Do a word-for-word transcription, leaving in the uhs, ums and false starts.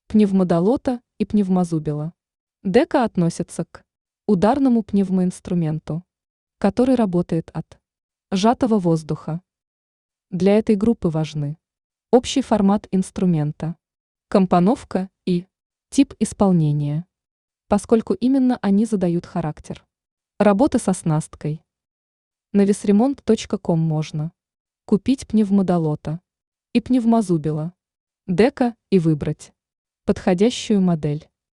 Пневмодолота и пневмозубила. Дека относится к ударному пневмоинструменту, который работает от сжатого воздуха. Для этой группы важны общий формат инструмента, компоновка и тип исполнения, поскольку именно они задают характер работы с оснасткой. На весремонт точка ком можно купить пневмодолота и пневмозубила, дека и выбрать подходящую модель.